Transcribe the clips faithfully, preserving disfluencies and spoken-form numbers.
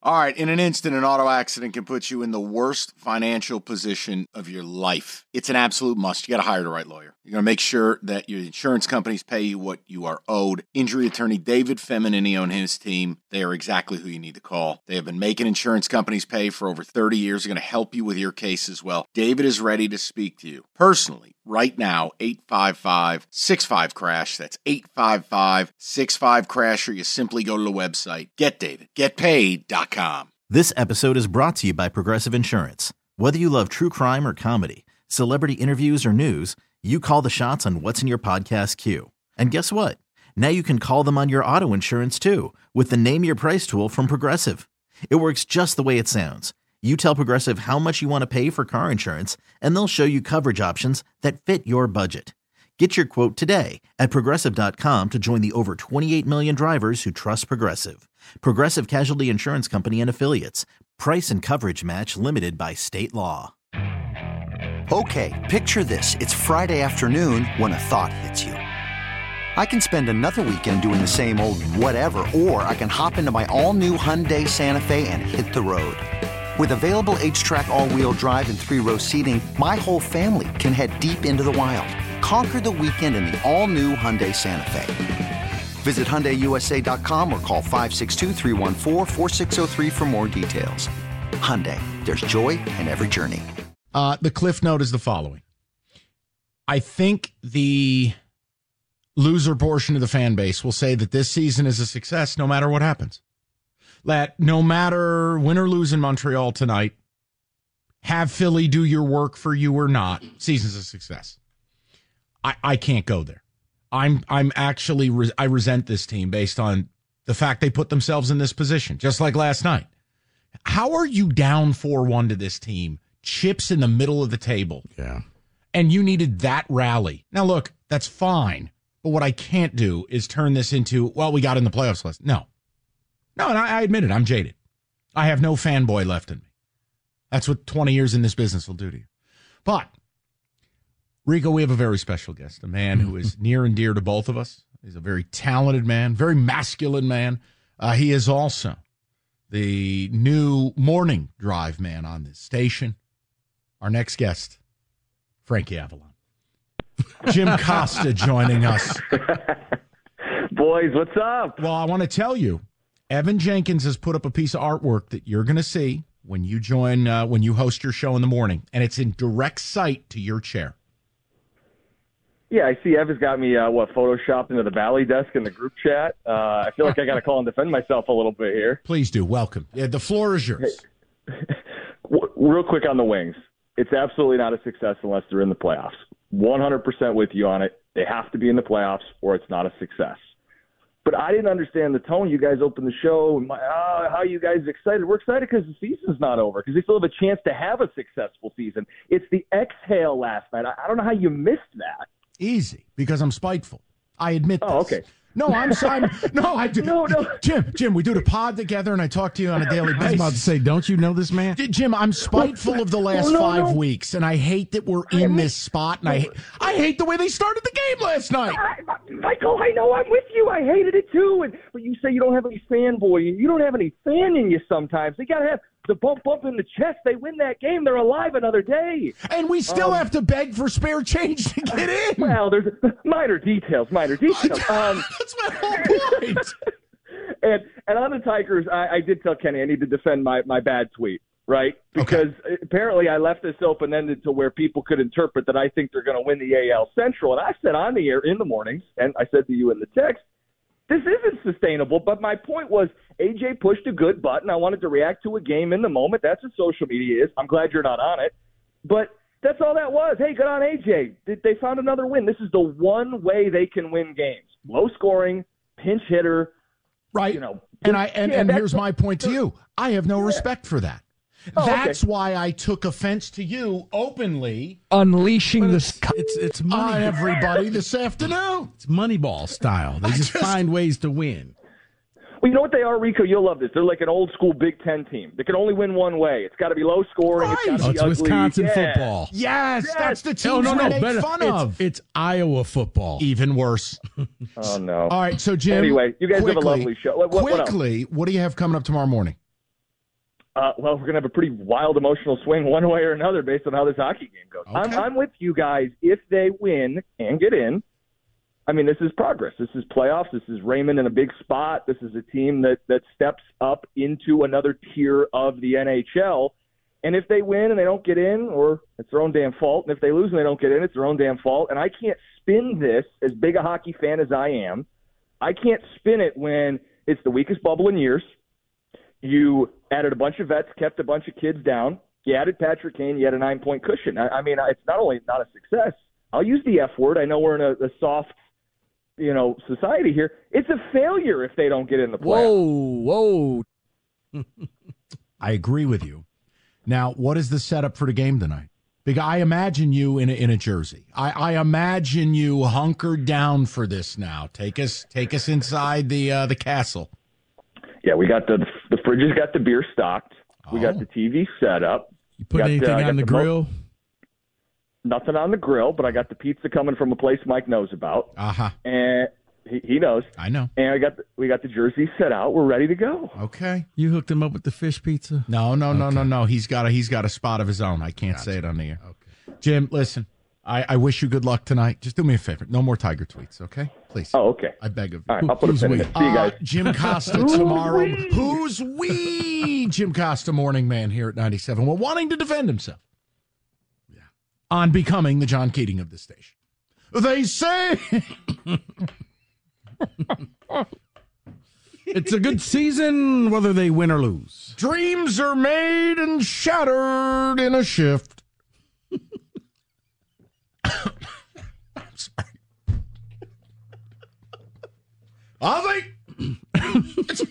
All right, in an instant, an auto accident can put you in the worst financial position of your life. It's an absolute must. You got to hire the right lawyer. You're going to make sure that your insurance companies pay you what you are owed. Injury attorney David Feminini and his team, they are exactly who you need to call. They have been making insurance companies pay for over thirty years. They're going to help you with your case as well. David is ready to speak to you personally right now. eight five five, six five, crash. That's eight five five, six five, crash, or you simply go to the website get david get paid dot com. This episode is brought to you by Progressive Insurance. Whether you love true crime or comedy, celebrity interviews or news, you call the shots on what's in your podcast queue. And guess what? Now you can call them on your auto insurance too with the Name Your Price tool from Progressive. It works just the way it sounds. You tell Progressive how much you want to pay for car insurance, and they'll show you coverage options that fit your budget. Get your quote today at Progressive dot com to join the over twenty-eight million drivers who trust Progressive. Progressive Casualty Insurance Company and Affiliates. Price and coverage match limited by state law. Okay, picture this. It's Friday afternoon when a thought hits you. I can spend another weekend doing the same old whatever, or I can hop into my all-new Hyundai Santa Fe and hit the road. With available H-Track all-wheel drive and three-row seating, my whole family can head deep into the wild. Conquer the weekend in the all-new Hyundai Santa Fe. Visit Hyundai U S A dot com or call five six two, three one four, four six zero three for more details. Hyundai, there's joy in every journey. Uh, the cliff note is the following. I think the loser portion of the fan base will say that this season is a success no matter what happens. That no matter win or lose in Montreal tonight, have Philly do your work for you or not, season's a success. I, I can't go there. I'm I'm actually, re- I resent this team based on the fact they put themselves in this position, just like last night. How are you down four one to this team, chips in the middle of the table? Yeah. And you needed that rally. Now, look, that's fine. But what I can't do is turn this into, well, we got in the playoffs last. No. No, and I, I admit it. I'm jaded. I have no fanboy left in me. That's what twenty years in this business will do to you. But, Rico, we have a very special guest, a man who is near and dear to both of us. He's a very talented man, very masculine man. Uh, he is also the new morning drive man on this station. Our next guest, Frankie Avalon. Jim Costa joining us. Boys, what's up? Well, I want to tell you, Evan Jenkins has put up a piece of artwork that you're going to see when you join, uh, when you host your show in the morning, and it's in direct sight to your chair. Yeah, I see Evan's got me, uh, what, photoshopped into the Valley desk in the group chat. Uh, I feel like I got to call and defend myself a little bit here. Please do. Welcome. Yeah, the floor is yours. Hey. Real quick on the Wings. It's absolutely not a success unless they're in the playoffs. one hundred percent with you on it. They have to be in the playoffs or it's not a success. But I didn't understand the tone. You guys opened the show. And my, uh, how are you guys excited? We're excited because the season's not over, because they still have a chance to have a successful season. It's the exhale last night. I, I don't know how you missed that. Easy, because I'm spiteful. I admit this. Oh, okay. No, I'm sorry. No, I do. No, no. Jim, Jim, we do the pod together, and I talk to you on a daily basis. I was about to say, don't you know this man? Jim, I'm spiteful of the last oh, no, five no. weeks, and I hate that we're in I this spot, and I hate, I hate the way they started the game last night. I, Michael, I know I'm with you. I hated it too. And but you say you don't have any fanboy. You don't have any fan in you sometimes. They got to have the bump bump in the chest. They win that game. They're alive another day. And we still um, have to beg for spare change to get in. Well, there's minor details, minor details. Um, That's my whole point. and and on the Tigers, I, I did tell Kenny I need to defend my, my bad tweet, right? Because okay. apparently I left this open-ended to where people could interpret that I think they're going to win the A L Central. And I said on the air in the mornings, and I said to you in the text, this isn't sustainable. But my point was A J pushed a good button. I wanted to react to a game in the moment. That's what social media is. I'm glad you're not on it. But that's all that was. Hey, good on A J. They found another win. This is the one way they can win games. Low scoring, pinch hitter. Right. You know, and I and, yeah, and here's my point to you. I have no respect for that. Oh, That's okay. why I took offense to you openly. Unleashing the It's, it's, it's money. on everybody this afternoon. It's Moneyball style. They just, just find ways to win. Well, you know what they are, Rico? You'll love this. They're like an old school Big Ten team. They can only win one way. It's got to be low scoring. Right. It's got to Oh, be it's ugly. Wisconsin Yeah. football. Yes, Yes. that's the team Oh, no, no, we make better. fun it's, of. it's Iowa football. Even worse. Oh, no. All right, so Jim. Anyway, you guys quickly, have a lovely show. What, what, quickly, what, what do you have coming up tomorrow morning? Uh, well, we're going to have a pretty wild emotional swing one way or another based on how this hockey game goes. Okay. I'm, I'm with you guys. If they win and get in, I mean, this is progress. This is playoffs. This is Raymond in a big spot. This is a team that, that steps up into another tier of the N H L. And if they win and they don't get in, or it's their own damn fault. And if they lose and they don't get in, it's their own damn fault. And I can't spin this, as big a hockey fan as I am, I can't spin it when it's the weakest bubble in years. You added a bunch of vets, kept a bunch of kids down. You added Patrick Kane. You had a nine-point cushion. I, I mean, it's not only not a success. I'll use the F word. I know we're in a, a soft, you know, society here. It's a failure if they don't get in the playoffs. Whoa, whoa. I agree with you. Now, what is the setup for the game tonight? Big, I imagine you in a, in a jersey. I, I imagine you hunkered down for this now. Take us, take us inside the uh, the castle. Yeah, we got the the fridge has got the beer stocked. We Oh. got the T V set up. You put Got, anything uh, I on got the the mo- grill? Nothing on the grill, but I got the pizza coming from a place Mike knows about, Uh huh. and he, he knows. I know. And I got the, we got the jersey set out. We're ready to go. Okay. You hooked him up with the fish pizza? No, no, no, Okay. no, no. He's got a he's got a spot of his own. I can't say it on the air. Okay. Jim, listen. I, I wish you good luck tonight. Just do me a favor. No more Tiger tweets, okay? Please. Oh, okay. I beg of you. All right, I'll put Who's a pin in we? it. See you guys. Uh, Jim Costa tomorrow. Who's we? Jim Costa, morning man here at ninety-seven. Well, wanting to defend himself yeah. on becoming the John Keating of this station. They say It's a good season, whether they win or lose. dreams are made and shattered in a shift. I'm sorry. Ozzy!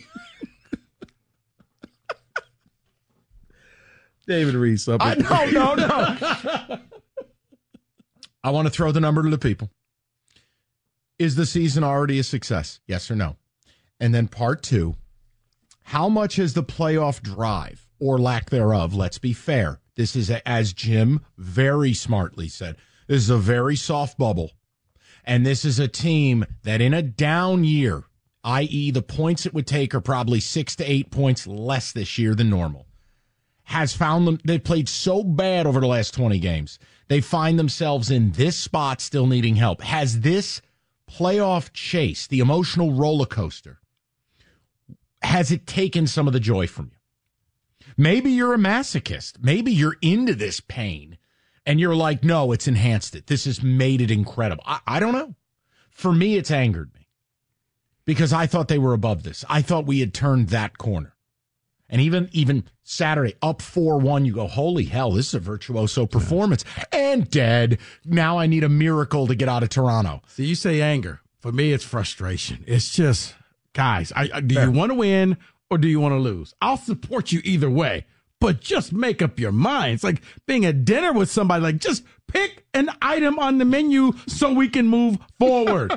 David Reese up. I, no, no, no. I want to throw the number to the people. Is the season already a success? Yes or no? And then part two, how much has the playoff drive or lack thereof? Let's be fair. This is, a, as Jim very smartly said, this is a very soft bubble. And this is a team that in a down year, that is the points it would take are probably six to eight points less this year than normal, has found them, they played so bad over the last twenty games. They find themselves in this spot still needing help. Has this playoff chase, the emotional roller coaster, has it taken some of the joy from you? Maybe you're a masochist. Maybe you're into this pain and you're like, no, it's enhanced it. This has made it incredible. I, I don't know. For me, it's angered me because I thought they were above this. I thought we had turned that corner. And even even Saturday, up four one, you go, holy hell, this is a virtuoso performance. And dead. Now I need a miracle to get out of Toronto. So you say anger. For me, it's frustration. It's just, guys, I, I, do you want to win or do you want to lose? I'll support you either way, but just make up your mind. It's like being at dinner with somebody, like just pick an item on the menu so we can move forward.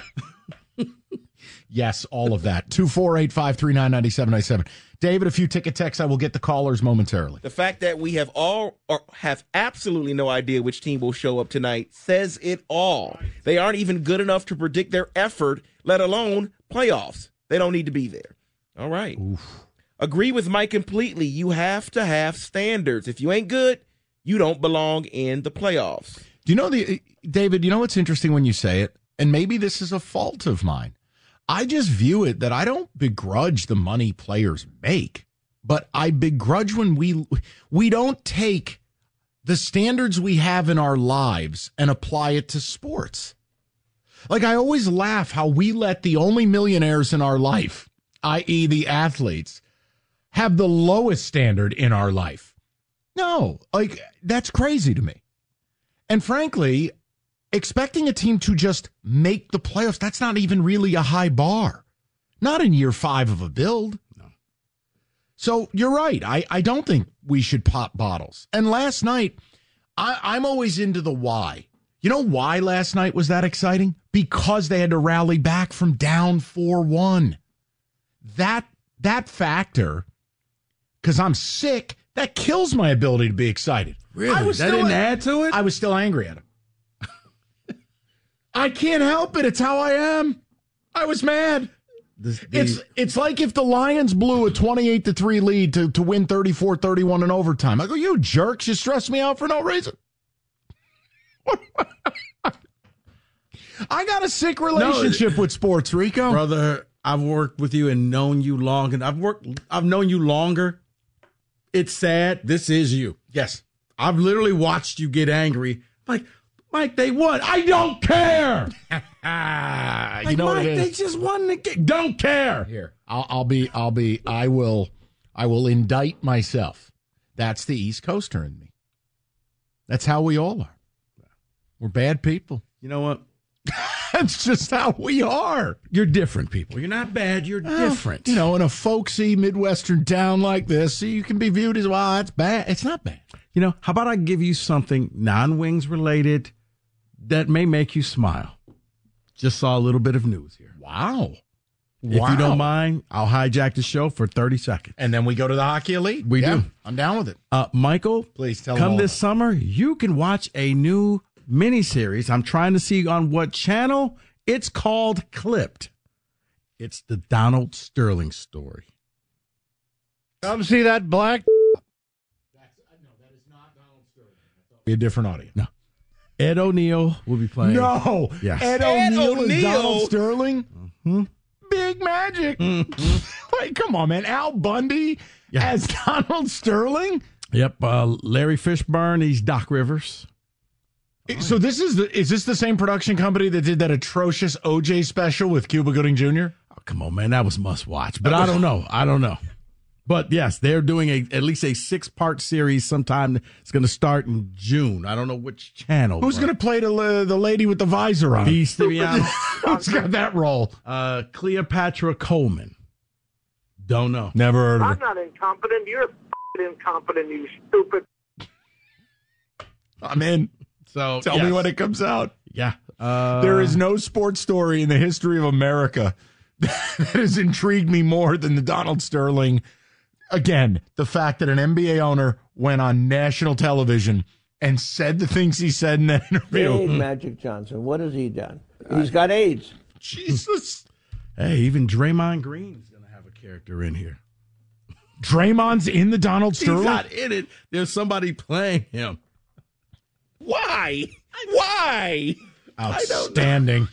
Yes, all of that. two four eight, five three nine, nine seven nine seven. David, a few ticket texts. I will get the callers momentarily. The fact that we have all or have absolutely no idea which team will show up tonight says it all. They aren't even good enough to predict their effort, let alone playoffs. They don't need to be there. All right. Oof. Agree with Mike completely. You have to have standards. If you ain't good, you don't belong in the playoffs. Do you know, the David, you know what's interesting when you say it? And maybe this is a fault of mine. I just view it that I don't begrudge the money players make, but I begrudge when we we don't take the standards we have in our lives and apply it to sports. Like, I always laugh how we let the only millionaires in our life, that is the athletes, have the lowest standard in our life. No, like, that's crazy to me. And frankly, expecting a team to just make the playoffs, that's not even really a high bar. Not in year five of a build. No. So you're right. I, I don't think we should pop bottles. And last night, I, I'm always into the why. You know why last night was that exciting? Because they had to rally back from down four one. That, that factor, because I'm sick, that kills my ability to be excited. Really? I was That still, didn't add to it? I was still angry at him. I can't help it. It's how I am. I was mad. This, the, It's it's like if the Lions blew a twenty-eight to three lead to, to win thirty-four thirty-one in overtime. I go, you jerks, you stress me out for no reason. I got a sick relationship no, with sports, Rico. Brother, I've worked with you and known you long, and I've worked I've known you longer. It's sad. This is you. Yes. I've literally watched you get angry. Like, Mike, they won. I don't care. like, you know Mike, what it is? They just won the game. Don't care. Here, I'll, I'll be, I'll be, I will, I will indict myself. That's the East Coaster in me. That's how we all are. We're bad people. You know what? That's just how we are. You're different people. You're not bad. You're well, different. You know, in a folksy Midwestern town like this, you can be viewed as, well, it's bad. It's not bad. You know, how about I give you something non-wings related that may make you smile? Just saw a little bit of news here. Wow. If wow. you don't mind, I'll hijack the show for thirty seconds. And then we go to the Hockey Elite. We yeah, do. I'm down with it. Uh, Michael, please tell come them this summer, you can watch a new miniseries. I'm trying to see on what channel. It's called Clipped. It's the Donald Sterling story. Come see that black. That's, no, that is not Donald Sterling. Be a different audience. No. Ed O'Neill will be playing. No. Yes. Ed, Ed O'Neill O'Neill is Donald Sterling. Mm-hmm. Big magic. Mm-hmm. Like, come on, man. Al Bundy yeah. as Donald Sterling? Yep. Uh, Larry Fishburne, he's Doc Rivers. So this is the is this the same production company that did that atrocious O J special with Cuba Gooding Junior? Oh, come on, man. That was must watch. But I don't know. I don't know. But yes, they're doing a at least a six-part series sometime. It's going to start in June. I don't know which channel. Who's going to play the uh, the lady with the visor on? P. Stiviano. Who's got that role? Uh, Cleopatra Coleman. Don't know. Never heard of her. I'm not incompetent. You're f***ing incompetent, you stupid. I'm in. So tell yes. me when it comes out. Yeah. Uh, there is no sports story in the history of America that has intrigued me more than the Donald Sterling. Again, the fact that an N B A owner went on national television and said the things he said in that interview. Hey, Magic Johnson, what has he done? He's got AIDS. Jesus. Hey, even Draymond Green's going to have a character in here. Draymond's in the Donald Sterling? He's not in it. There's somebody playing him. Why? Why? Outstanding.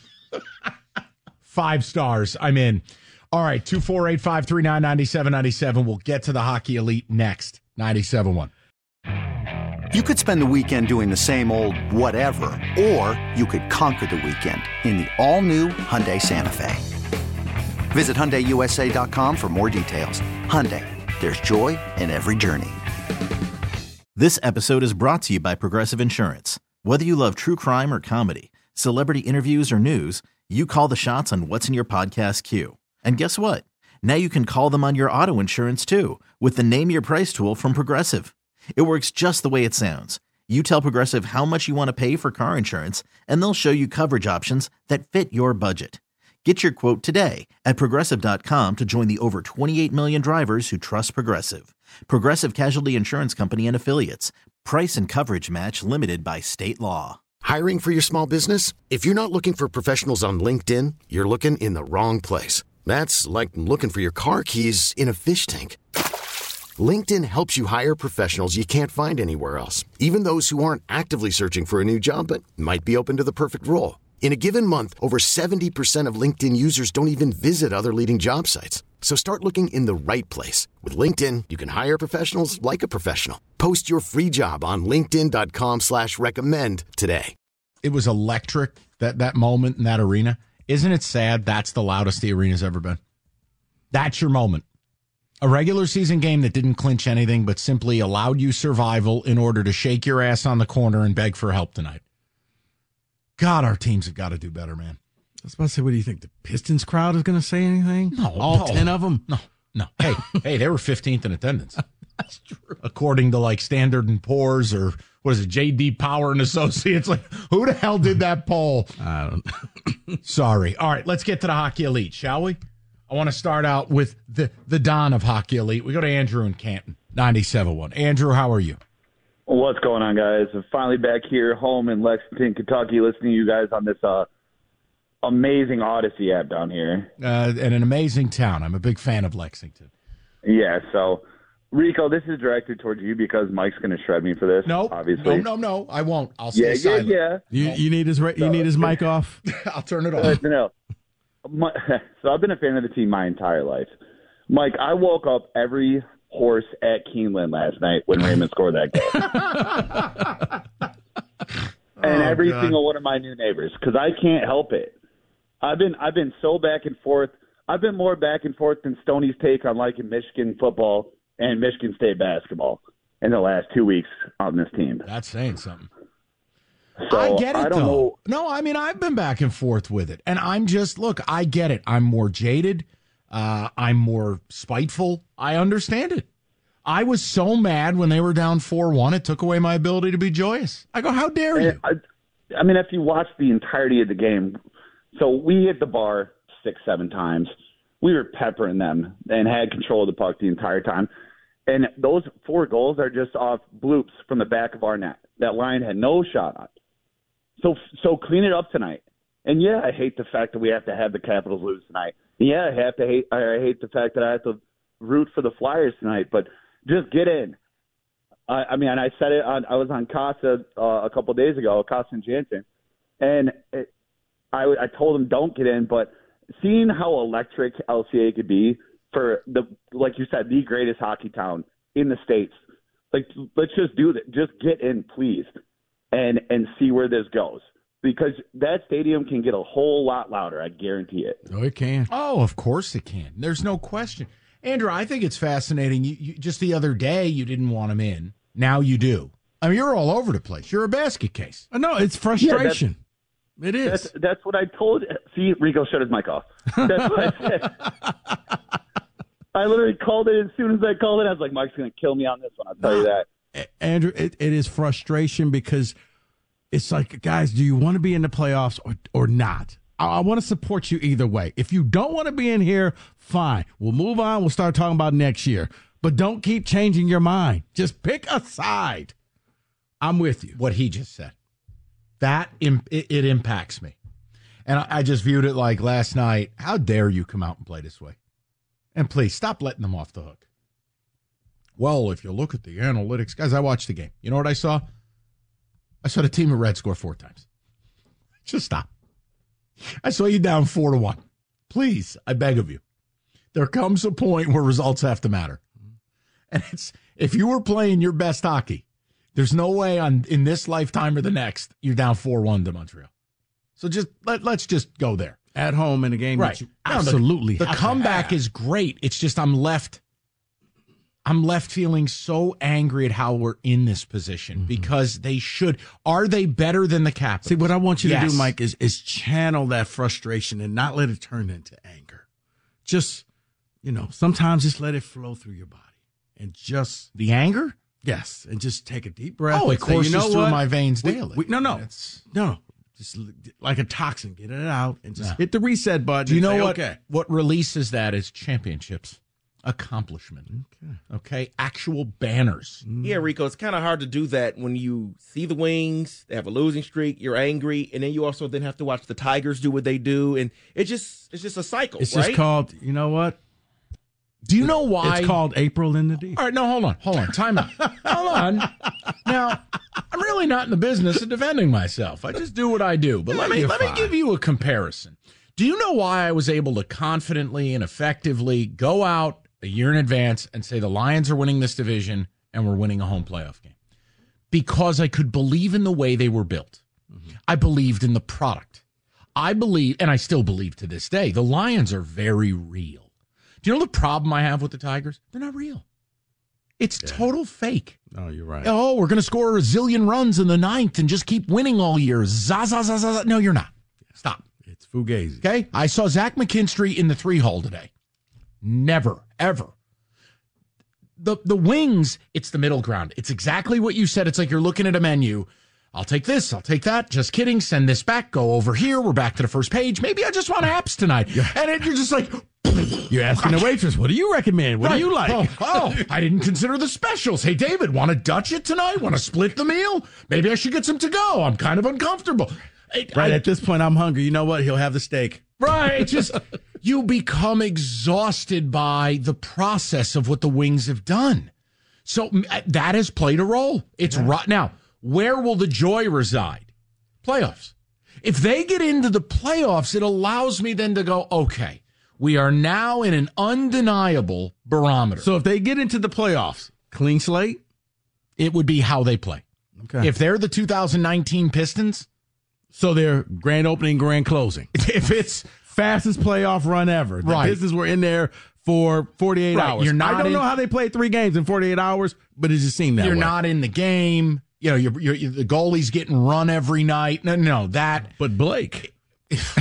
Five stars. I'm in. All right, two four eight, five three nine, nine seven nine seven. We'll get to the Hockey Elite next. ninety-seven point one. You could spend the weekend doing the same old whatever, or you could conquer the weekend in the all-new Hyundai Santa Fe. Visit Hyundai U S A dot com for more details. Hyundai, there's joy in every journey. This episode is brought to you by Progressive Insurance. Whether you love true crime or comedy, celebrity interviews or news, you call the shots on what's in your podcast queue. And guess what? Now you can call them on your auto insurance too with the Name Your Price tool from Progressive. It works just the way it sounds. You tell Progressive how much you want to pay for car insurance, and they'll show you coverage options that fit your budget. Get your quote today at Progressive dot com to join the over twenty-eight million drivers who trust Progressive. Progressive Casualty Insurance Company and Affiliates. Price and coverage match limited by state law. Hiring for your small business? If you're not looking for professionals on LinkedIn, you're looking in the wrong place. That's like looking for your car keys in a fish tank. LinkedIn helps you hire professionals you can't find anywhere else, even those who aren't actively searching for a new job but might be open to the perfect role. In a given month, over seventy percent of LinkedIn users don't even visit other leading job sites. So start looking in the right place. With LinkedIn, you can hire professionals like a professional. Post your free job on linkedin dot com slash recommend today. It was electric, that, that moment in that arena. Isn't it sad that's the loudest the arena's ever been? That's your moment. A regular season game that didn't clinch anything but simply allowed you survival in order to shake your ass on the corner and beg for help tonight. God, our teams have got to do better, man. I was about to say, what do you think? The Pistons crowd is going to say anything? No. All no, ten of them? No, no. Hey, hey, they were fifteenth in attendance. That's true. According to like Standard and Poor's or what is it, J D Power and Associates. Like, who the hell did that poll? I don't know. Sorry. All right, let's get to the Hockey Elite, shall we? I want to start out with the, the Don of Hockey Elite. We go to Andrew in Canton, ninety-seven point one. Andrew, how are you? What's going on, guys? I'm finally back here home in Lexington, Kentucky, listening to you guys on this uh, amazing Odyssey app down here. Uh, and an amazing town. I'm a big fan of Lexington. Yeah, so Rico, this is directed towards you because Mike's going to shred me for this. No, obviously. no, no, no. I won't. I'll stay yeah, silent. Yeah, yeah. You, you need his you need his mic off. I'll turn it off. Uh, no, my, so I've been a fan of the team my entire life. Mike, I woke up every horse at Keeneland last night when Raymond scored that goal. And oh, every God. single one of my new neighbors, because I can't help it. I've been I've been so back and forth. I've been more back and forth than Stoney's take on liking Michigan football and Michigan State basketball in the last two weeks on this team. That's saying something. So, I get it, I don't though. know. No, I mean, I've been back and forth with it. And I'm just, look, I get it. I'm more jaded. Uh, I'm more spiteful. I understand it. I was so mad when they were down four one, it took away my ability to be joyous. I go, how dare you? I, I mean, if you watch the entirety of the game, so we hit the bar six, seven times. We were peppering them and had control of the puck the entire time. And those four goals are just off bloops from the back of our net. That line had no shot on. So, so clean it up tonight. And yeah, I hate the fact that we have to have the Capitals lose tonight. Yeah, I have to hate. I hate the fact that I have to root for the Flyers tonight. But just get in. I, I mean, and I said it on. I was on Casa uh, a couple of days ago, Casa and Jansen, and it, I, I told him don't get in. But seeing how electric L C A could be for the, like you said, the greatest hockey town in the States. Like, let's just do that. Just get in, please, and and see where this goes. Because that stadium can get a whole lot louder. I guarantee it. Oh, it can. Oh, of course it can. There's no question. Andrew, I think it's fascinating. You, you, just the other day, you didn't want him in. Now you do. I mean, you're all over the place. You're a basket case. Uh, no, it's frustration. Yeah, it is. That's, that's what I told. See, Rico shut his mic off. That's what I said. I literally called it as soon as I called it. I was like, Mike's going to kill me on this one. I'll tell you that. Andrew, it, it is frustration because it's like, guys, do you want to be in the playoffs or, or not? I, I want to support you either way. If you don't want to be in here, fine. We'll move on. We'll start talking about next year. But don't keep changing your mind. Just pick a side. I'm with you. What he just said. That, it, it impacts me. And I, I just viewed it like last night. How dare you come out and play this way? And please, stop letting them off the hook. Well, if you look at the analytics, guys, I watched the game. You know what I saw? I saw the team of Red score four times. Just stop. I saw you down four to one. Please, I beg of you. There comes a point where results have to matter. And it's if you were playing your best hockey, there's no way on in this lifetime or the next you're down four one to Montreal. So just let, let's just go there. At home in a game right. that you No, absolutely the, the have comeback to have. is great. It's just I'm left I'm left feeling so angry at how we're in this position mm-hmm. because they should. Are they better than the Capitals? See, what I want you yes. to do, Mike, is is channel that frustration and not let it turn into anger. Just, you know, sometimes just let it flow through your body and just the anger. Yes, and just take a deep breath. Oh, it say, courses you know through what? my veins we, daily. We, no, no, it's, no, no. Just like a toxin, get it out and just yeah. hit the reset button. Do you know say, what? Okay. What releases that is championships, accomplishment. Okay, okay, actual banners. Yeah, Rico, it's kind of hard to do that when you see the Wings. They have a losing streak. You're angry, and then you also then have to watch the Tigers do what they do, and it just it's just a cycle. It's right? just called. You know what? Do you know why? It's called April in the Deep. All right, no, hold on. Hold on. Time out. Hold on. Now, I'm really not in the business of defending myself. I just do what I do. But let me You're let fine. me give you a comparison. Do you know why I was able to confidently and effectively go out a year in advance and say the Lions are winning this division and we're winning a home playoff game? Because I could believe in the way they were built. Mm-hmm. I believed in the product. I believe, and I still believe to this day, the Lions are very real. Do you know the problem I have with the Tigers? They're not real. It's yeah. total fake. No, you're right. Oh, we're going to score a zillion runs in the ninth and just keep winning all year. Za, za, za, za. No, you're not. Stop. It's fugazi. Okay? I saw Zach McKinstry in the three hole today. Never, ever. The, the Wings, it's the middle ground. It's exactly what you said. It's like you're looking at a menu. I'll take this. I'll take that. Just kidding. Send this back. Go over here. We're back to the first page. Maybe I just want apps tonight. Yeah. And it, you're just like... You're asking the waitress, what do you recommend? What right. do you like? Oh, oh, I didn't consider the specials. Hey, David, want to Dutch it tonight? Want to split the meal? Maybe I should get some to go. I'm kind of uncomfortable. Right I, at this point, I'm hungry. You know what? He'll have the steak. Right. It's just you become exhausted by the process of what the Wings have done. So that has played a role. It's yeah. right now. Where will the joy reside? Playoffs. If they get into the playoffs, it allows me then to go, okay, we are now in an undeniable barometer. So if they get into the playoffs, clean slate, it would be how they play. Okay. If they're the two thousand nineteen Pistons, so they're grand opening, grand closing. If it's fastest playoff run ever, the right. Pistons were in there for forty-eight right. hours. You're not I don't in, know how they played three games in forty-eight hours, but it just seemed that you're way. You're not in the game. You know, you're, you're, the goalie's getting run every night. No, no, that. But Blake. If,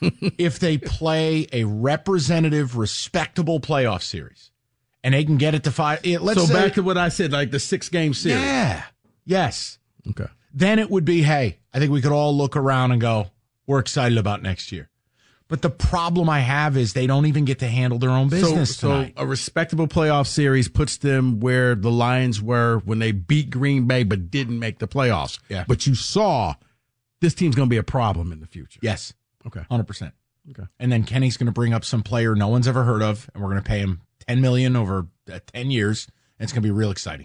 if they play a representative, respectable playoff series, and they can get it to five. Let's so say, back to what I said, like the six-game series. Yeah. Yes. Okay. Then it would be, hey, I think we could all look around and go, we're excited about next year. But the problem I have is they don't even get to handle their own business so, tonight. So a respectable playoff series puts them where the Lions were when they beat Green Bay but didn't make the playoffs. Yeah. But you saw this team's going to be a problem in the future. Yes. Okay. one hundred percent. Okay. And then Kenny's going to bring up some player no one's ever heard of, and we're going to pay him ten million dollars over uh, ten years, and it's going to be real exciting.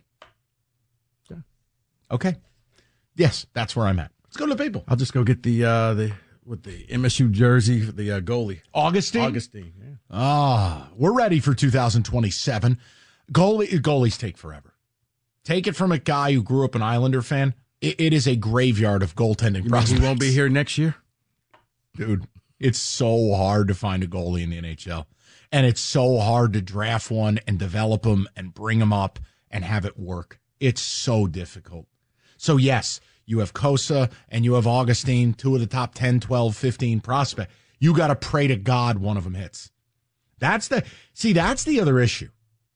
Okay. Okay. Yes, that's where I'm at. Let's go to the people. I'll just go get the uh, the with the M S U jersey, the uh, goalie. Augustine? Augustine, yeah. Ah, we're ready for two thousand twenty-seven. Goalie, goalies take forever. Take it from a guy who grew up an Islander fan. It, it is a graveyard of goaltending you prospects. He won't be here next year? Dude, it's so hard to find a goalie in the N H L. And it's so hard to draft one and develop them and bring them up and have it work. It's so difficult. So, yes, you have Kosa and you have Augustine, two of the top ten, twelve, fifteen prospects. You got to pray to God one of them hits. That's the, see, that's the other issue,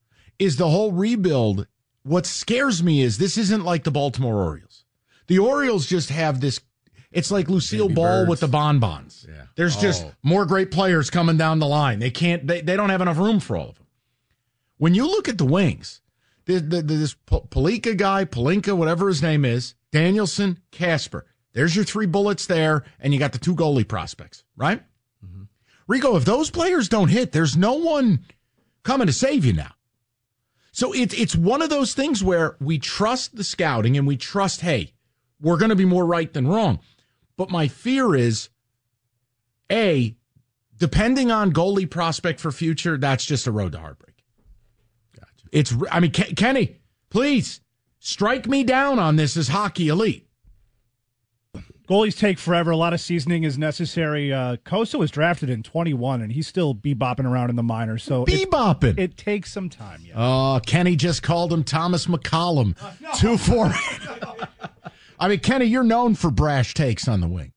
is the whole rebuild. What scares me is this isn't like the Baltimore Orioles. The Orioles just have this, it's like Lucille Baby Ball birds. with the bonbons. Yeah. There's Oh. just more great players coming down the line. They can't, they, they don't have enough room for all of them. When you look at the Wings, the, the, this Palika guy, Palinka, whatever his name is, Danielson, Casper. There's your three bullets there, and you got the two goalie prospects, right? Mm-hmm. Rico, if those players don't hit, there's no one coming to save you now. So it, it's one of those things where we trust the scouting and we trust, hey, we're going to be more right than wrong. But my fear is, A, depending on goalie prospect for future, that's just a road to heartbreak. Gotcha. It's, I mean, Ken, Kenny, please strike me down on this as hockey elite. Goalies take forever. A lot of seasoning is necessary. Uh, Kosa was drafted in twenty-one, and he's still bebopping around in the minors. So bebopping. It, it takes some time. Yeah. Oh, Kenny just called him Thomas McCollum. Uh, no. Two four. I mean, Kenny, you're known for brash takes on the wing.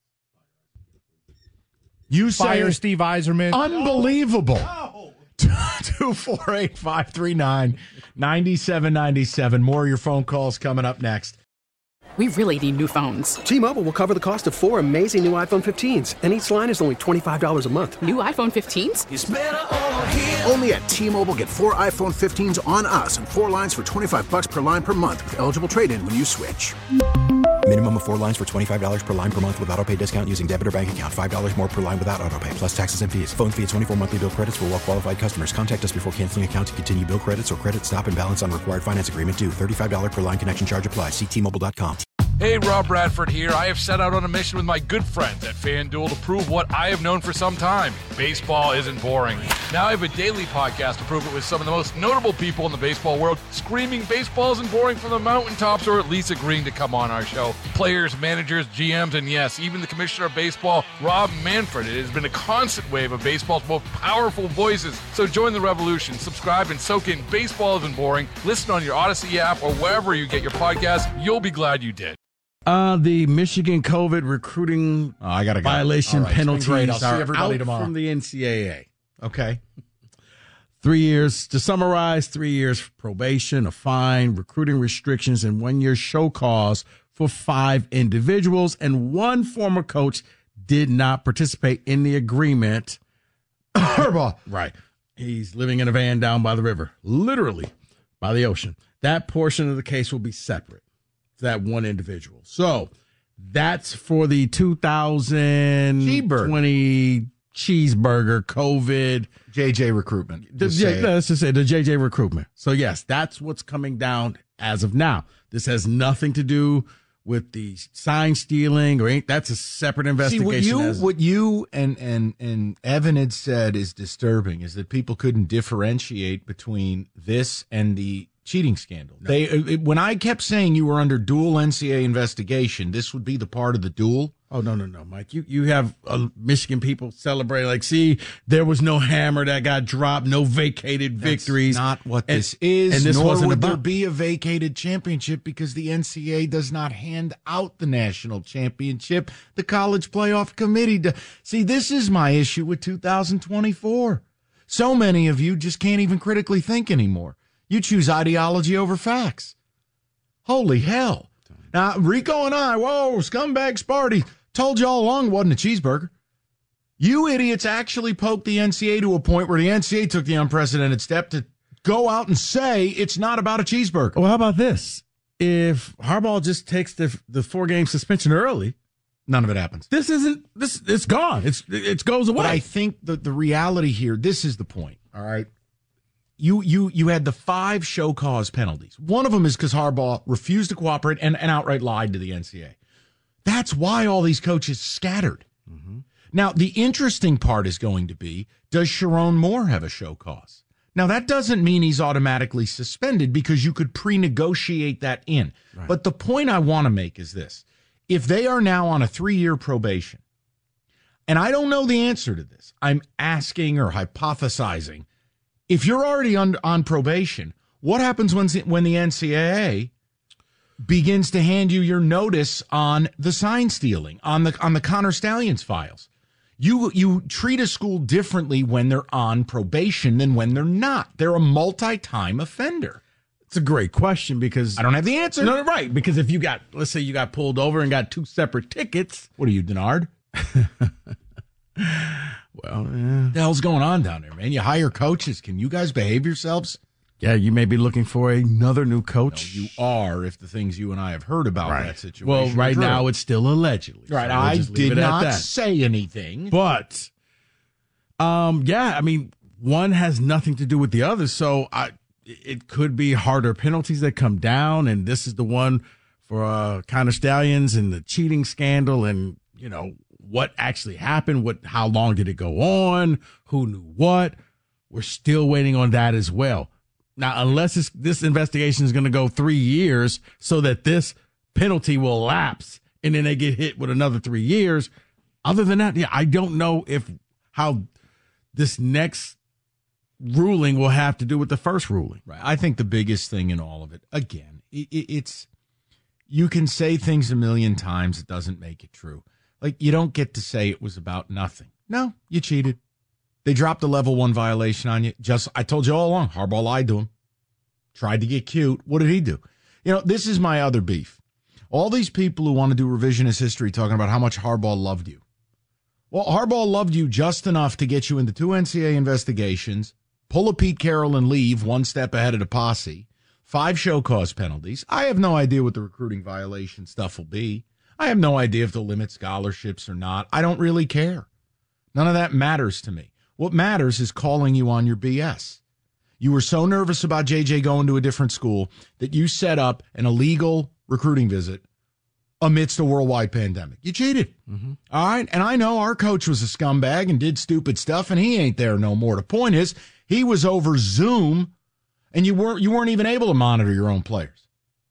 You Fire say Steve Yzerman. Unbelievable. No. two four eight, five three nine, nine seven nine seven. More of your phone calls coming up next. We really need new phones. T-Mobile will cover the cost of four amazing new iPhone fifteens, and each line is only twenty-five dollars a month. New iPhone fifteens? It's better over here. Only at T-Mobile, get four iPhone fifteens on us and four lines for twenty-five bucks per line per month with eligible trade-in when you switch. Minimum of four lines for twenty-five dollars per line per month with autopay discount using debit or bank account. five dollars more per line without autopay, plus taxes and fees. Phone fee at twenty-four monthly bill credits for well-qualified customers. Contact us before canceling account to continue bill credits or credit stop and balance on required finance agreement due. thirty-five dollars per line connection charge applies. See T Mobile dot com. Hey, Rob Bradford here. I have set out on a mission with my good friends at FanDuel to prove what I have known for some time. Baseball isn't boring. Now I have a daily podcast to prove it with some of the most notable people in the baseball world, screaming baseball isn't boring from the mountaintops, or at least agreeing to come on our show. Players, managers, G Ms, and yes, even the commissioner of baseball, Rob Manfred. It has been a constant wave of baseball's most powerful voices. So join the revolution. Subscribe and soak in Baseball Isn't Boring. Listen on your Odyssey app or wherever you get your podcasts. You'll be glad you did. Uh, the Michigan COVID recruiting oh, I gotta go. violation right. penalties I'll see are everybody out tomorrow. from the N C double A. Okay. Three years, to summarize, three years probation, a fine, recruiting restrictions, and one year show cause for five individuals. And one former coach did not participate in the agreement. Harbaugh. Right. He's living in a van down by the river, literally by the ocean. That portion of the case will be separate. That one individual. So That's for the two thousand twenty cheeseburger COVID J J recruitment. The, Just yeah, say it. let's just say the J J recruitment. So yes, that's what's coming down as of now. This has nothing to do with the sign stealing or ain't. That's a separate investigation. See, what you, as, what you and, and, and Evan had said is disturbing is that people couldn't differentiate between this and the cheating scandal. No. They it, when I kept saying you were under dual N C double A investigation, this would be the part of the dual. Oh, no, no, no, Mike. You you have uh, Michigan people celebrating, like, see, there was no hammer that got dropped, no vacated That's victories. Not what and, this is, and this nor wasn't would about. there be a vacated championship because the N C double A does not hand out the national championship. The college playoff committee does. See, this is my issue with two thousand twenty-four. So many of you just can't even critically think anymore. You choose ideology over facts. Holy hell. Now, Rico and I, whoa, scumbags party, told you all along it wasn't a cheeseburger. You idiots actually poked the N C double A to a point where the N C double A took the unprecedented step to go out and say it's not about a cheeseburger. Well, how about this? If Harbaugh just takes the the four-game suspension early, none of it happens. This isn't, this it's gone. It's It goes away. But I think the, the reality here, this is the point, all right? You you you had the five show cause penalties. One of them is because Harbaugh refused to cooperate and, and outright lied to the N C double A. That's why all these coaches scattered. Mm-hmm. Now, the interesting part is going to be, does Sharon Moore have a show cause? Now, that doesn't mean he's automatically suspended because you could pre-negotiate that in. Right. But the point I want to make is this. If they are now on a three-year probation, and I don't know the answer to this, I'm asking or hypothesizing, if you're already on, on probation, what happens when, when the N C double A begins to hand you your notice on the sign stealing, on the on the Connor Stallions files? You you treat a school differently when they're on probation than when they're not. They're a multi-time offender. It's a great question because I don't have the answer. No, right. Because if you got, let's say you got pulled over and got two separate tickets. What are you, Denard? Well, yeah. What the hell's going on down there, man? You hire coaches. Can you guys behave yourselves? Yeah, you may be looking for another new coach. No, you are, if the things you and I have heard about right. that situation. Well, right are now it's still allegedly. Right, so we'll I did not that. say anything. But, um, yeah, I mean, one has nothing to do with the other, so I, it could be harder penalties that come down, and this is the one for uh, Connor Stallions and the cheating scandal and, you know, what actually happened, what, how long did it go on, who knew what. We're still waiting on that as well. Now, unless this, this investigation is going to go three years so that this penalty will lapse and then they get hit with another three years. Other than that, yeah, I don't know if how this next ruling will have to do with the first ruling. Right. I think the biggest thing in all of it, again, it, it's you can say things a million times. It doesn't make it true. Like, you don't get to say it was about nothing. No, you cheated. They dropped a level one violation on you. Just, I told you all along, Harbaugh lied to him. Tried to get cute. What did he do? You know, this is my other beef. All these people who want to do revisionist history talking about how much Harbaugh loved you. Well, Harbaugh loved you just enough to get you into two N C double A investigations, pull a Pete Carroll and leave one step ahead of the posse, five show cause penalties. I have no idea what the recruiting violation stuff will be. I have no idea if they'll limit scholarships or not. I don't really care. None of that matters to me. What matters is calling you on your B S. You were so nervous about J J going to a different school that you set up an illegal recruiting visit amidst a worldwide pandemic. You cheated. Mm-hmm. All right. And I know our coach was a scumbag and did stupid stuff, and he ain't there no more. The point is, he was over Zoom, and you weren't you weren't even able to monitor your own players.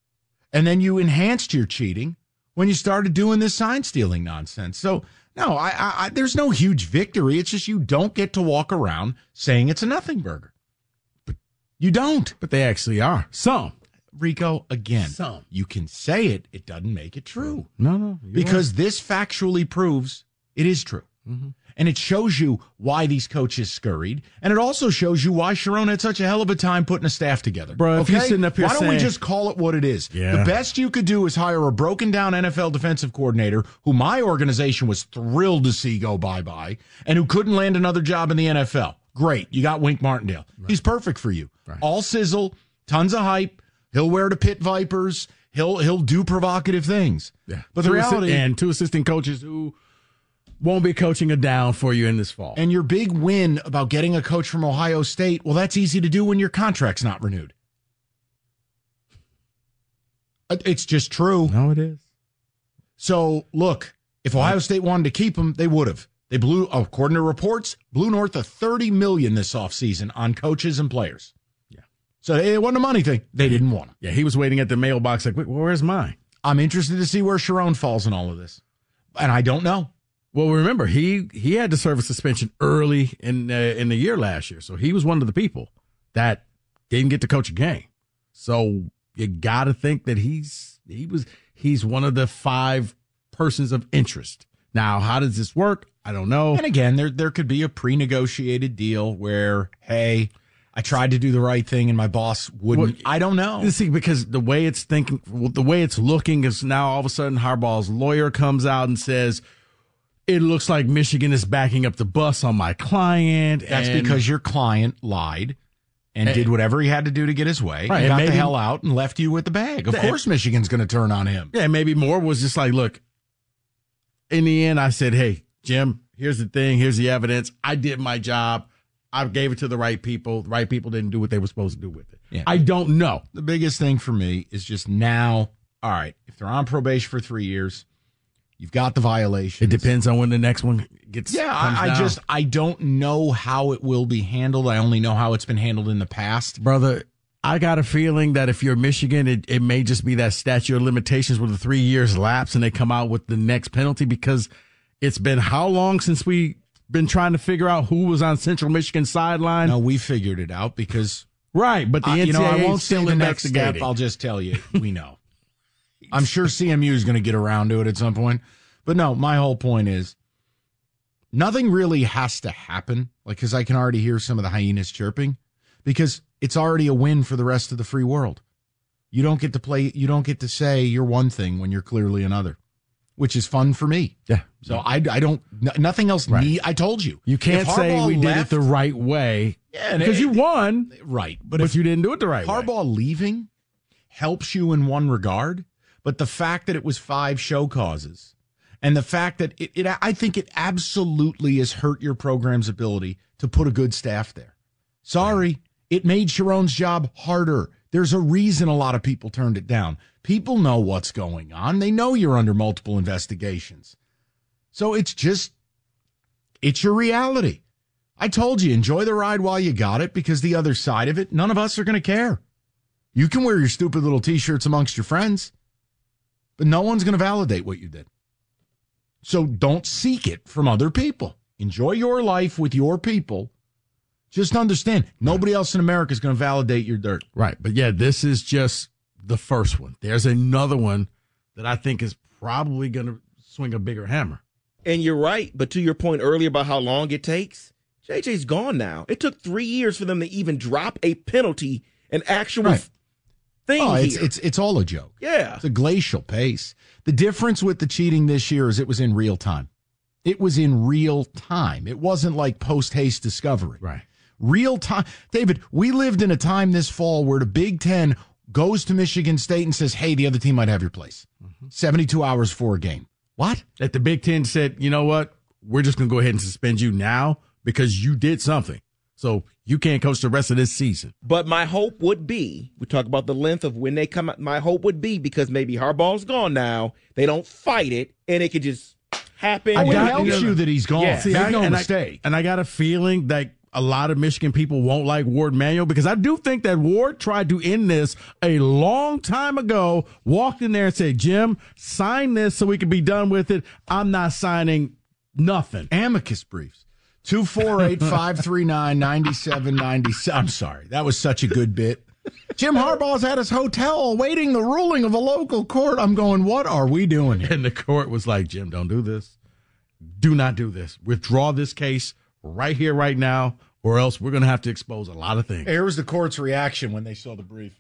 And then you enhanced your cheating when you started doing this sign stealing nonsense. So, no, I, I, I there's no huge victory. It's just you don't get to walk around saying it's a nothing burger. But you don't. But they actually are. Some. Rico, again, Some. You can say it. It doesn't make it true. No, no. Because right. This factually proves it is true. Mm-hmm. And it shows you why these coaches scurried. And it also shows you why Sharon had such a hell of a time putting a staff together. Bro, if okay? you're sitting up here Why don't saying, we just call it what it is? Yeah. The best you could do is hire a broken down N F L defensive coordinator who my organization was thrilled to see go bye-bye and who couldn't land another job in the N F L. Great. You got Wink Martindale. Right. He's perfect for you. Right. All sizzle, tons of hype. He'll wear the Pit Vipers. He'll he'll do provocative things. Yeah. But the two reality assi- and two assistant coaches who won't be coaching a down for you in this fall. And your big win about getting a coach from Ohio State, well, that's easy to do when your contract's not renewed. It's just true. No, it is. So, look, if Ohio State wanted to keep him, they would have. They blew, according to reports, blew north of thirty million dollars this offseason on coaches and players. Yeah. So it wasn't a money thing. They didn't want him. Yeah, he was waiting at the mailbox like, where's mine? I'm interested to see where Sherrone falls in all of this. And I don't know. Well, remember, he he had to serve a suspension early in uh, in the year last year. So he was one of the people that didn't get to coach a game. So you got to think that he's he was he's one of the five persons of interest. Now, how does this work? I don't know. And again, there there could be a pre-negotiated deal where, hey, I tried to do the right thing and my boss wouldn't. Well, I don't know. See, because the way it's thinking, the way it's looking is now all of a sudden Harbaugh's lawyer comes out and says, it looks like Michigan is backing up the bus on my client. That's and, because your client lied and, and did whatever he had to do to get his way. Right, and got and maybe, the hell out and left you with the bag. Of course Michigan's going to turn on him. Yeah, maybe Moore was just like, look, in the end, I said, hey, Jim, here's the thing. Here's the evidence. I did my job. I gave it to the right people. The right people didn't do what they were supposed to do with it. Yeah. I don't know. The biggest thing for me is just now, all right, if they're on probation for three years, you've got the violation. It depends on when the next one gets. Yeah, I, I just, I don't know how it will be handled. I only know how it's been handled in the past. Brother, I got a feeling that if you're Michigan, it, it may just be that statute of limitations where the three years lapse and they come out with the next penalty, because it's been how long since we been trying to figure out who was on Central Michigan's sideline? No, we figured it out because right, but the uh, N C double A you know, I won't still say the next investigating. step. I'll just tell you, we know. I'm sure C M U is going to get around to it at some point, but no. My whole point is nothing really has to happen, like because I can already hear some of the hyenas chirping, because it's already a win for the rest of the free world. You don't get to play. You don't get to say you're one thing when you're clearly another, which is fun for me. Yeah. So I, I don't, n- nothing else Right. need, I told you. You can't If say Harbaugh we left, did it the right way Yeah, and because it- you won, Right. but, But, if you didn't do it the right way. Harbaugh leaving helps you in one regard, but the fact that it was five show causes and the fact that it, it I think it absolutely has hurt your program's ability to put a good staff there. Sorry, it made Sherrone's job harder. There's a reason a lot of people turned it down. People know what's going on. They know you're under multiple investigations. So it's just, it's your reality. I told you, enjoy the ride while you got it, because the other side of it, none of us are going to care. You can wear your stupid little T-shirts amongst your friends, but no one's going to validate what you did. So don't seek it from other people. Enjoy your life with your people. Just understand, nobody else in America is going to validate your dirt. Right. But yeah, this is just the first one. There's another one that I think is probably going to swing a bigger hammer. And you're right. But to your point earlier about how long it takes, J J's gone now. It took three years for them to even drop a penalty, an actual Right. thing Oh, it's, here. it's, it's all a joke. Yeah. It's a glacial pace. The difference with the cheating this year is it was in real time. It was in real time. It wasn't like post-haste discovery. Right. Real time. David, we lived in a time this fall where the Big Ten goes to Michigan State and says, hey, the other team might have your place. Mm-hmm. seventy-two hours for a game. What? That the Big Ten said, you know what? We're just going to go ahead and suspend you now because you did something. So you can't coach the rest of this season. But my hope would be, we talk about the length of when they come out, my hope would be, because maybe Harbaugh's gone now, they don't fight it, and it could just happen. I It got helps you, you that he's gone. Yeah. See, Make I, no and mistake. I, and I got a feeling that a lot of Michigan people won't like Ward Manuel, because I do think that Ward tried to end this a long time ago, walked in there and said, Jim, sign this so we can be done with it. I'm not signing nothing. Amicus briefs. two four eight, five three nine, nine seven nine seven. I'm sorry. That was such a good bit. Jim Harbaugh's at his hotel awaiting the ruling of a local court. I'm going, what are we doing here? And the court was like, Jim, don't do this. Do not do this. Withdraw this case right here, right now, or else we're going to have to expose a lot of things. Here was the court's reaction when they saw the brief.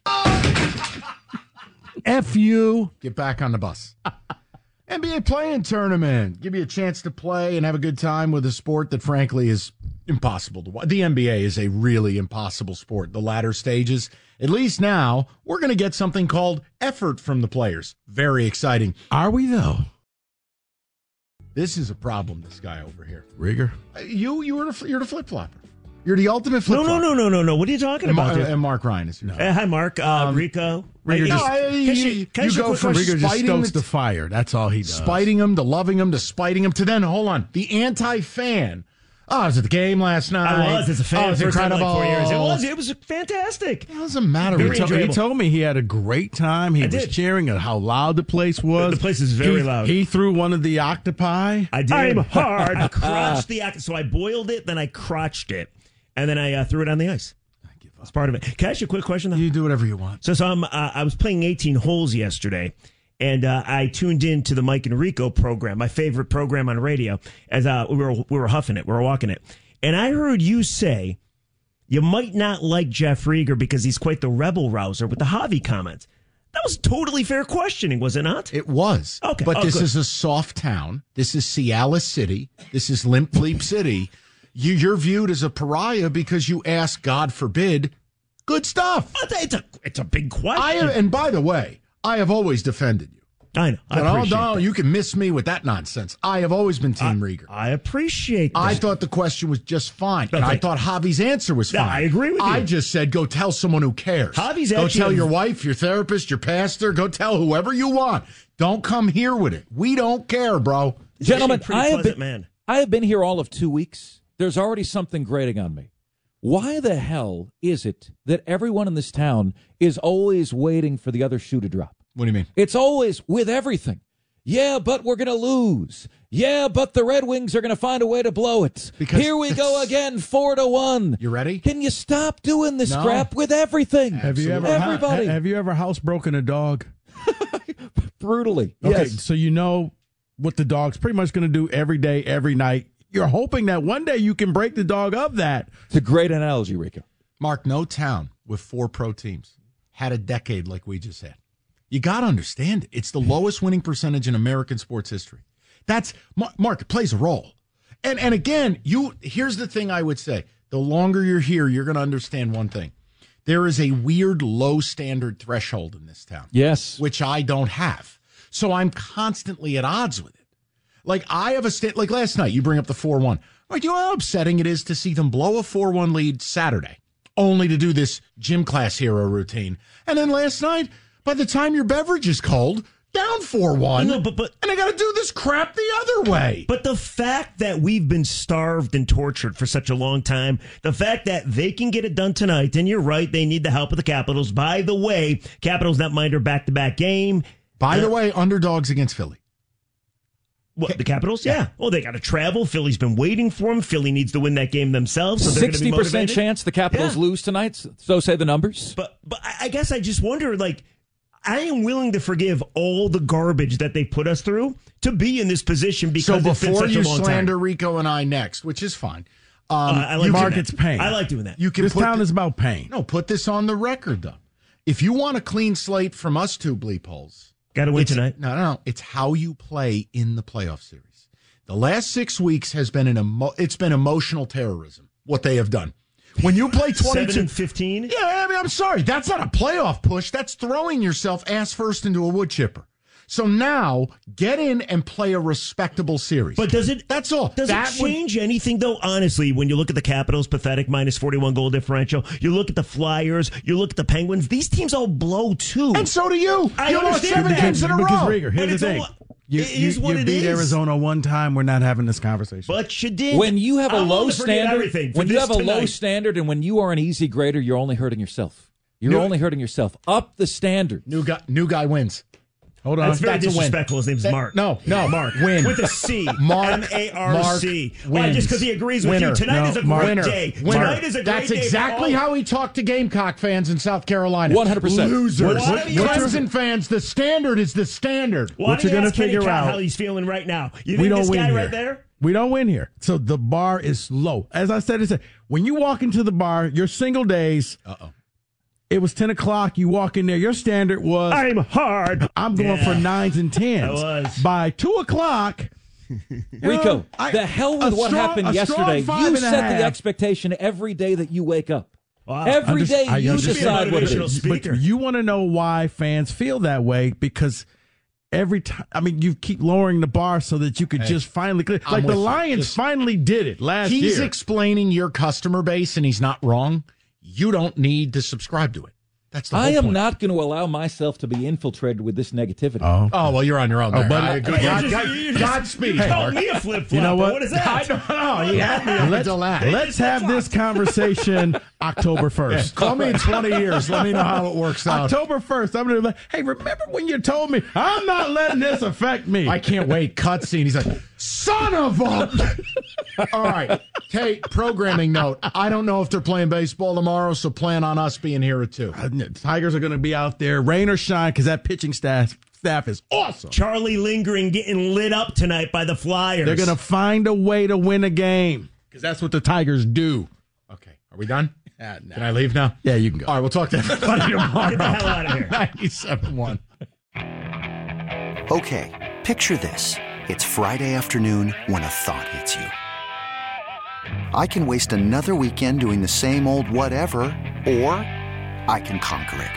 F you. Get back on the bus. N B A playing tournament. Give you a chance to play and have a good time with a sport that, frankly, is impossible to watch. The N B A is a really impossible sport. The latter stages, At least now we're going to get something called effort from the players. Very exciting. Are we, though? This is a problem, this guy over here. Rieger? Uh, You, you were the, you're the flip-flopper. You're the ultimate flip-flopper. No, no, no, no, no, no. What are you talking And, about? Mar- dude? and Mark Ryan is your Uh, hi, Mark. Uh, Um, Rico. Rieger Hey, just- no, I- you- can she- you- can you she go quick from question? Rieger just Spiting stokes the- the fire. That's all he does. Spiting him to loving him to spiting him to then, hold on, the anti-fan. Oh, I was at the game last night. I was as a fan. Oh, it was first time in incredible. like four years. It was. It was fantastic. It doesn't matter. Very He, to- he enjoyable. told me he had a great time. He I was did. cheering at how loud the place was. The place is very He- loud. He threw one of the octopi. I did. I'm hard. I crotched the act. So I boiled it, then I crotched it, and then I uh, threw it on the ice. That's part of it. Can I ask you a quick question, though? You do whatever you want. So, so I'm, uh, I was playing eighteen holes yesterday, and uh, I tuned in to the Mike and Rico program, my favorite program on radio, as uh, we were we were huffing it, we were walking it. And I heard you say you might not like Jeff Rieger because he's quite the rebel rouser with the Javi comments. That was totally fair questioning, was it not? It was. Okay. But Oh, this good. is a soft town. This is Cialis City. This is Limp Bleep City. You, you're viewed as a pariah because you ask, God forbid, good stuff. It's a, it's a big question. I, and by the way, I have always defended you. I know. I But, oh, appreciate no, that. you can miss me with that nonsense. I have always been Team Rieger. I appreciate that. I thought the question was just fine. No, and I thank- thought Javi's answer was Yeah, fine. I agree with I you. just said, go tell someone who cares. Javi's go actually tell a- your wife, your therapist, your pastor. Go tell whoever you want. Don't come here with it. We don't care, bro. Gentlemen, He's a pretty I have pleasant been, man. I have been here all of two weeks. There's already something grating on me. Why the hell is it that everyone in this town is always waiting for the other shoe to drop? What do you mean? It's always with everything. Yeah, but we're going to lose. Yeah, but the Red Wings are going to find a way to blow it. Because Here we go again, four to one. You ready? Can you stop doing this No. crap with everything? Have you ever Everybody. ha- have you ever housebroken a dog? Brutally. Okay, Yes. so you know what the dog's pretty much going to do every day, every night. You're hoping that one day you can break the dog of that. It's a great analogy, Rico. Mark, no town with four pro teams had a decade like we just had. You got to understand it. It's the lowest winning percentage in American sports history. That's Mark, it plays a role. And and again, you here's the thing I would say. The longer you're here, you're going to understand one thing. There is a weird low standard threshold in this town. Yes. Which I don't have. So I'm constantly at odds with it. Like I have a sta- like last night, you bring up the four one. Like, you know how upsetting it is to see them blow a four one lead Saturday, only to do this gym class hero routine. And then last night, by the time your beverage is cold, down four one. No, but, but, and I got to do this crap the other way. But the fact that we've been starved and tortured for such a long time, the fact that they can get it done tonight, and you're right, they need the help of the Capitals. By the way, Capitals not mind their back-to-back game. By Uh, the way, underdogs against Philly. What, the Capitals? Yeah. Well, they got to travel. Philly's been waiting for them. Philly needs to win that game themselves. So they're gonna be sixty percent motivated. chance the Capitals Yeah. lose tonight. So say the numbers. But but I I guess I just wonder, like, I am willing to forgive all the garbage that they put us through to be in this position because So it's been before such you a long slander time. Rico and I next, which is fine. Um, Uh, I like you doing Mark, that. it's pain. I like doing that. You can This put town the- is about pain. No, put this on the record, though. If you want a clean slate from us two bleep holes, got to win it's- tonight. No, no, no. It's how you play in the playoff series. The last six weeks has been an emo- it's been emotional terrorism. What they have done. When you play twenty-two, Seven and fifteen. yeah, I mean, I'm sorry, that's not a playoff push. That's throwing yourself ass first into a wood chipper. So now get in and play a respectable series. But does it? That's all. Does that it would- change anything though? Honestly, when you look at the Capitals' pathetic minus forty-one goal differential, you look at the Flyers, you look at the Penguins. These teams all blow too. And so do you. I You lost understand seven that. games in a Because, row. Rieger, But here's it's the thing. all- You, it you, is what you it beat is. Arizona one time. We're not having this conversation. But you did. When you have a I'm low willing to forget standard, everything for when you this have a low tonight. standard, and when you are an easy grader, you're only hurting yourself. You're New- only hurting yourself. Up the standard. New guy, new guy wins. Hold on. That's very That's a win. disrespectful. His name's That- Mark. no, no. Mark. Win. With a C. Mark. M A R C. Mark Why? wins. Just because he agrees with Winner. you. Tonight No, is a Mark. great Winner. day. Winner. Tonight is a great That's day. for exactly all- how he talked to Gamecock fans in South Carolina. one hundred percent. Losers. What- what- Clemson fans, the standard is the standard. Why What don't you're you gonna ask Kenny figure Cobb out- how he's feeling right now? You we think don't this win guy here. right there? We don't win here. So the bar is low. As I said, it's a, when you walk into the bar, your single days. Uh-oh. It was ten o'clock. You walk in there. Your standard was I'm hard. I'm going Yeah. for nines and tens. I was. By two o'clock. Rico, know, I- the hell a with what strong- happened a strong yesterday. five You and a set the half. expectation every day that you wake up. Wow. Every Underst- day I you understand. decide what it Motivational is. speaker. But you want to know why fans feel that way, because every time, I mean, you keep lowering the bar so that you could Hey, just finally clear. I'm Like the with you. Lions Just- finally did it last He's year. explaining your customer base, and he's not wrong. You don't need to subscribe to it. That's the whole I am point. not going to allow myself to be infiltrated with this negativity. Oh. Oh, well, you're on your own. Oh, there. but- I agree. You're God- just- God- you're just- Godspeed. You called Mark. me a flip flop. You know what? What is that? I don't know. He had me up let's, until last. let's have this conversation October first. Call me in twenty years. Let me know how it works out. October first. I'm going to hey, remember when you told me I'm not letting this affect me? I can't wait. Cutscene. He's like, son of a. All right. Hey, programming note. I don't know if they're playing baseball tomorrow, so plan on us being here at two. Uh, Tigers are going to be out there, rain or shine, because that pitching staff staff is awesome. Charlie Lindgren getting lit up tonight by the Flyers. They're going to find a way to win a game, because that's what the Tigers do. Okay. Are we done? Uh, no. Can I leave now? Yeah, you can go. All right. We'll talk to everybody tomorrow. Get the hell out of here. ninety-seven one. Okay, picture this. It's Friday afternoon when a thought hits you. I can waste another weekend doing the same old whatever, or I can conquer it.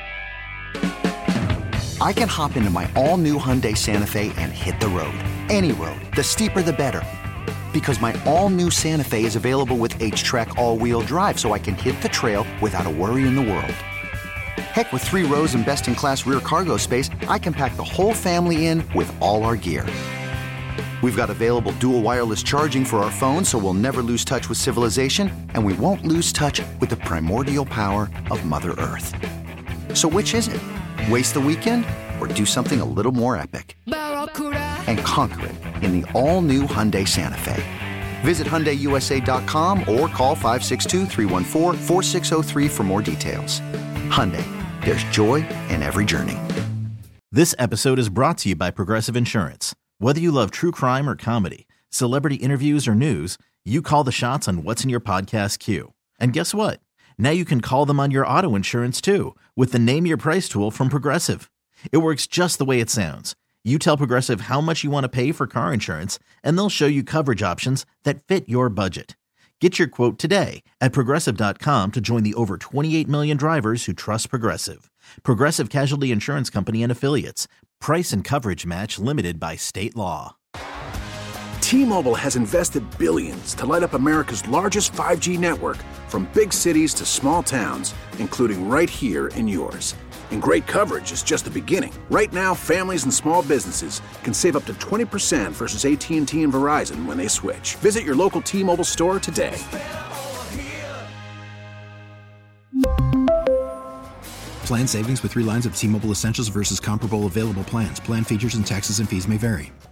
I can hop into my all-new Hyundai Santa Fe and hit the road. Any road. The steeper, the better. Because my all-new Santa Fe is available with H-Track all-wheel drive, so I can hit the trail without a worry in the world. Heck, with three rows and best-in-class rear cargo space, I can pack the whole family in with all our gear. We've got available dual wireless charging for our phones, so we'll never lose touch with civilization, and we won't lose touch with the primordial power of Mother Earth. So which is it? Waste the weekend or do something a little more epic? And conquer it in the all-new Hyundai Santa Fe. Visit Hyundai U S A dot com or call five six two, three one four, four six zero three for more details. Hyundai, there's joy in every journey. This episode is brought to you by Progressive Insurance. Whether you love true crime or comedy, celebrity interviews or news, you call the shots on what's in your podcast queue. And guess what? Now you can call them on your auto insurance too with the Name Your Price tool from Progressive. It works just the way it sounds. You tell Progressive how much you want to pay for car insurance, and they'll show you coverage options that fit your budget. Get your quote today at Progressive dot com to join the over twenty-eight million drivers who trust Progressive. Progressive Casualty Insurance Company and Affiliates. Price and coverage match limited by state law. T-Mobile has invested billions to light up America's largest five G network, from big cities to small towns, including right here in yours. And great coverage is just the beginning. Right now, families and small businesses can save up to twenty percent versus A T and T and Verizon when they switch. Visit your local T-Mobile store today. Plan savings with three lines of T-Mobile Essentials versus comparable available plans. Plan features and taxes and fees may vary.